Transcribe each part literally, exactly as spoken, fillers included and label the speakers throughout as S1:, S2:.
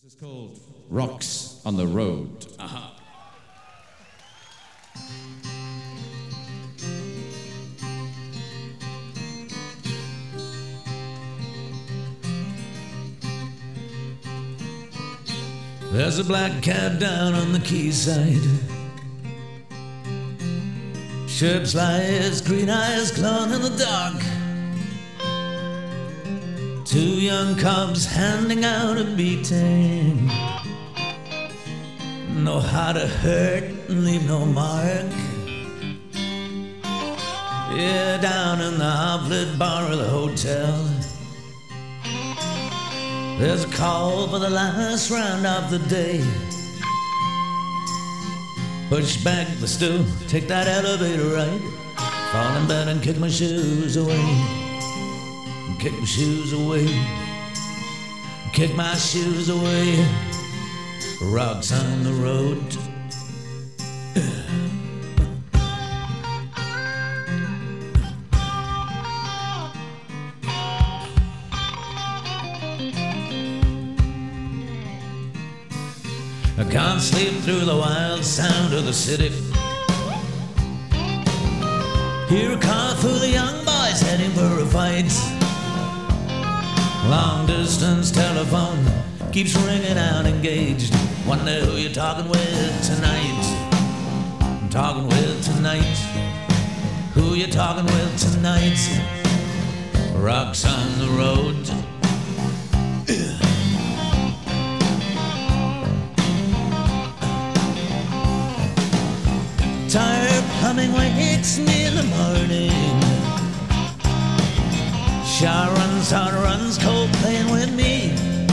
S1: This is called Rocks on the Road.
S2: Uh-huh.
S3: There's a black cab down on the quayside. Shapes lights, green eyes glowing in the dark. Two young cubs handing out a beating. Know how to hurt and leave no mark. Yeah, down in the half-lit bar of the hotel, there's a call for the last round of the day. Push back the stool, take that elevator ride, fall in bed and kick my shoes away. Kick my shoes away. Kick my shoes away. Rocks on the road. I can't sleep through the wild sound of the city. Hear a car full of young boys heading for a fight. Long distance telephone keeps ringing out engaged. Wonder who you're talking with tonight. I'm talking with tonight. Who you talking with tonight? Rocks on the road. Tired plumbing wakes me in the morning. Shower runs, hard runs, cold playing with me.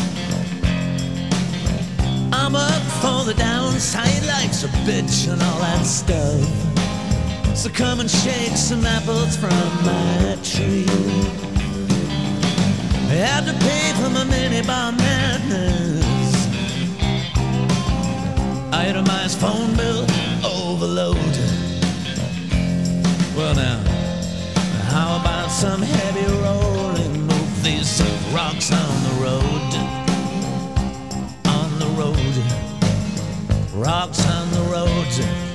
S3: I'm up for the downside, life's a bitch and all that stuff. So come and shake some apples from my tree. I had to pay for my minibar madness. Itemized phone bill overload. Well now, how about some heavy rolling? Move these rocks on the road. On the road. Rocks on the road.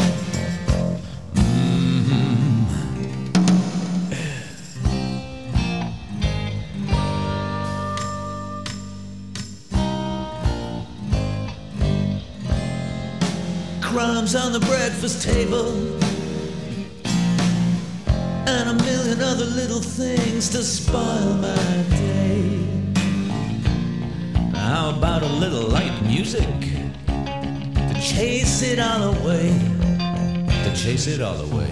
S3: Mm-hmm. Crumbs on the breakfast table, and a million other little things to spoil my day. How about a little light music to chase it all away, to chase it all away.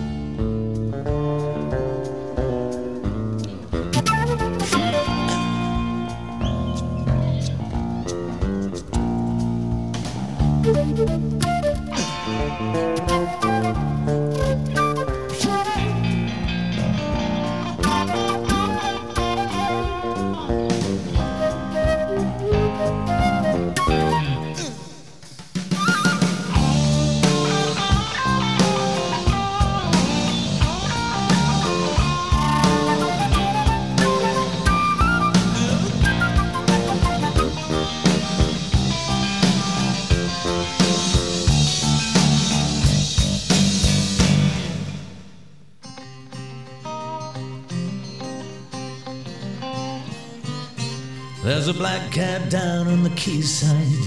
S3: There's a black cat down on the quayside.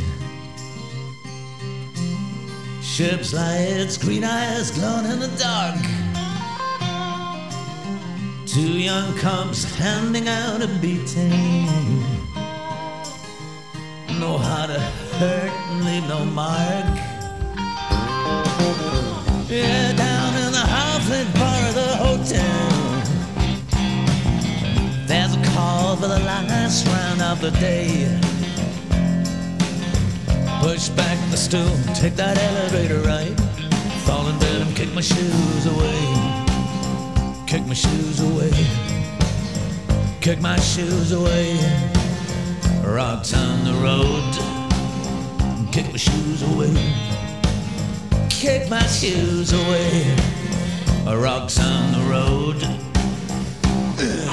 S3: Ship's lights, green eyes glowing in the dark. Two young cubs handing out a beating. Know how to hurt and leave no mark. Yeah, down in the half-lit bar of the hotel, there's a call for the last round of the day. Push back the stool, take that elevator ride, fall in bed and kick my shoes away. Kick my shoes away. Kick my shoes away. Rocks on the road. Kick my shoes away. Kick my shoes away. Rocks on the road.